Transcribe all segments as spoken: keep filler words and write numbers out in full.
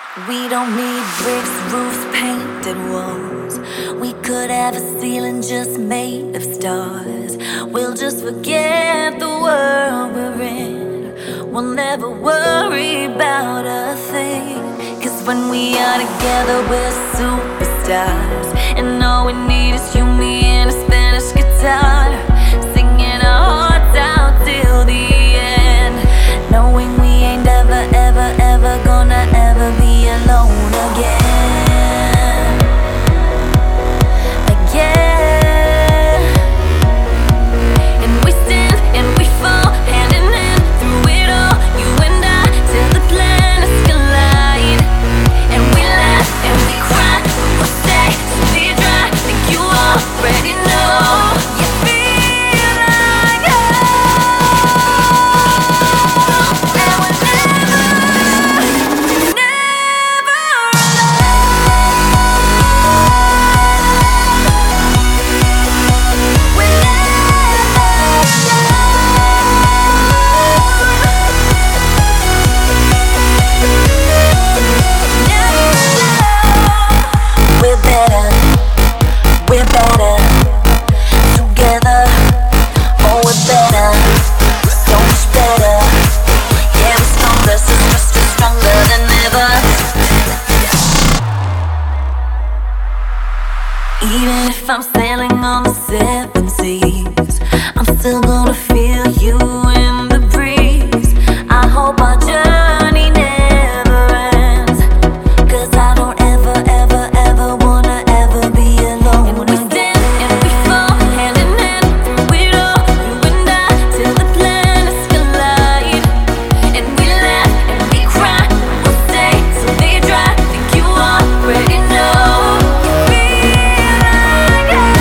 We don't need bricks, roofs, painted walls. We could have a ceiling just made of stars. We'll just forget the world we're in. We'll never worry about a thing. Cause when we are together we're superstars. And all we need is you, me, and a Spanish guitar, singing our hearts out till the end, knowing we ain't ever, ever, ever gonna ever be alone again. Again. And we stand and we fall hand in hand through it all, you and I, till the planets collide. And we laugh and we cry, we'll stay till we dry. Think you already know. You feel like home. And we're never, never We're better, we're better together. Oh, we're better, so much better. Yeah, we're stronger, sister, still stronger than ever. Even if I'm sailing on the seven seas, I'm still gonna feel you in the breeze. I hope our journey never ends, cause I don't ever, ever, ever wanna ever be alone. And we stand and we fall hand in hand through it all, you and I, till the planets collide. And we laugh and we cry, we'll stay till they dry. Think you already know. You feel like home.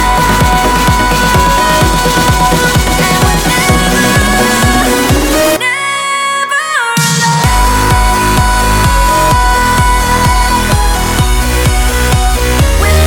And we're never, never We're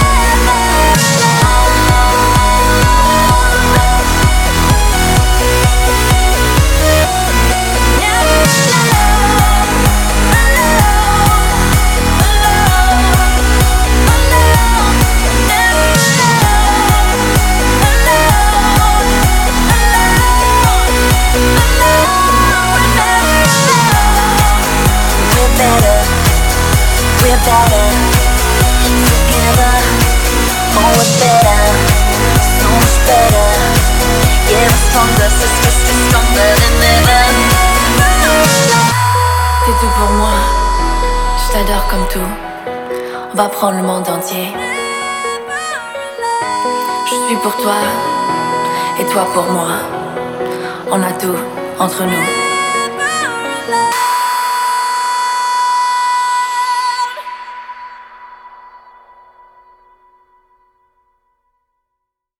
better, we're better together. Oh, we're better, so much better. Yeah, we're stronger, sister, still stronger than ever. T'es tout pour moi, je t'adore comme tout. On va prendre le monde entier. Je suis pour toi et toi pour moi. On a tout entre nous.